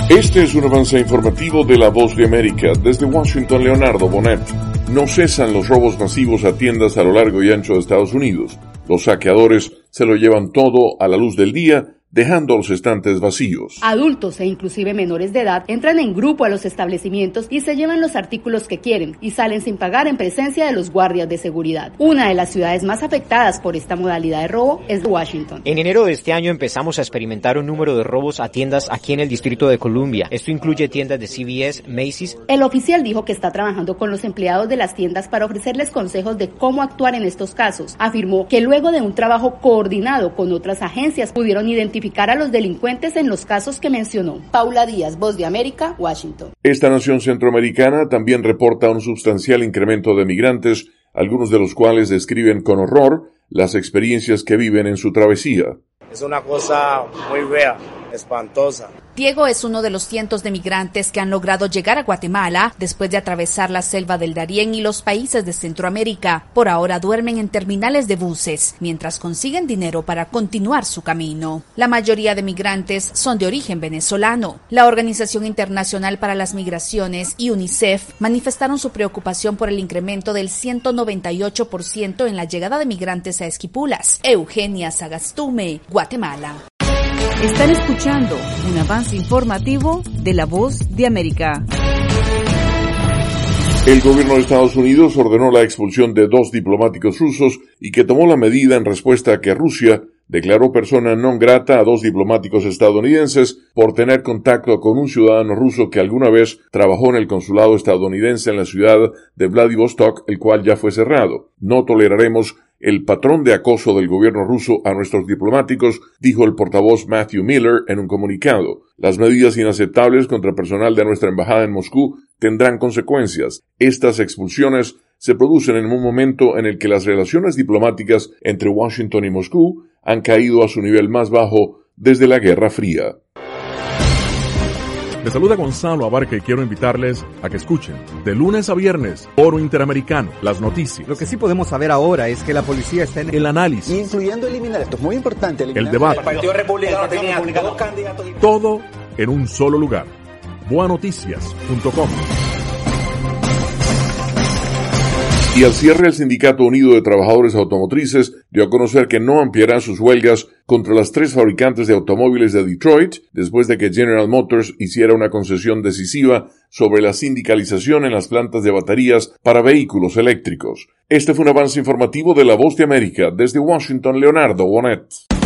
Este es un avance informativo de La Voz de América. Desde Washington, Leonardo Bonet. No cesan los robos masivos a tiendas a lo largo y ancho de Estados Unidos. Los saqueadores se lo llevan todo a la luz del día, dejando los estantes vacíos. Adultos e inclusive menores de edad entran en grupo a los establecimientos y se llevan los artículos que quieren y salen sin pagar en presencia de los guardias de seguridad. Una de las ciudades más afectadas por esta modalidad de robo es Washington. En enero de este año empezamos a experimentar un número de robos a tiendas aquí en el Distrito de Columbia. Esto incluye tiendas de CVS, Macy's. El oficial dijo que está trabajando con los empleados de las tiendas para ofrecerles consejos de cómo actuar en estos casos. Afirmó que luego de un trabajo coordinado con otras agencias pudieron identificar a los delincuentes en los casos que mencionó. Paula Díaz, Voz de América, Washington. Esta nación centroamericana también reporta un sustancial incremento de migrantes, algunos de los cuales describen con horror las experiencias que viven en su travesía. Es una cosa muy fea, espantosa. Diego es uno de los cientos de migrantes que han logrado llegar a Guatemala después de atravesar la selva del Darién y los países de Centroamérica. Por ahora duermen en terminales de buses, mientras consiguen dinero para continuar su camino. La mayoría de migrantes son de origen venezolano. La Organización Internacional para las Migraciones y UNICEF manifestaron su preocupación por el incremento del 198% en la llegada de migrantes a Esquipulas. Eugenia Sagastume, Guatemala. Están escuchando un avance informativo de La Voz de América. El gobierno de Estados Unidos ordenó la expulsión de 2 diplomáticos rusos y que tomó la medida en respuesta a que Rusia declaró persona non grata a 2 diplomáticos estadounidenses por tener contacto con un ciudadano ruso que alguna vez trabajó en el consulado estadounidense en la ciudad de Vladivostok, el cual ya fue cerrado. No toleraremos el patrón de acoso del gobierno ruso a nuestros diplomáticos, dijo el portavoz Matthew Miller en un comunicado. Las medidas inaceptables contra personal de nuestra embajada en Moscú tendrán consecuencias. Estas expulsiones se producen en un momento en el que las relaciones diplomáticas entre Washington y Moscú han caído a su nivel más bajo desde la Guerra Fría. Les saluda Gonzalo Abarca y quiero invitarles a que escuchen de lunes a viernes Foro Interamericano, las noticias. Lo que sí podemos saber ahora es que la policía está en el análisis, incluyendo eliminar, esto es muy importante, el debate, el Partido Republicano tenía 2 candidatos, todo en un solo lugar. boanoticias.com. Y al cierre, el Sindicato Unido de Trabajadores Automotrices dio a conocer que no ampliará sus huelgas contra las 3 fabricantes de automóviles de Detroit después de que General Motors hiciera una concesión decisiva sobre la sindicalización en las plantas de baterías para vehículos eléctricos. Este fue un avance informativo de La Voz de América. Desde Washington, Leonardo Bonet.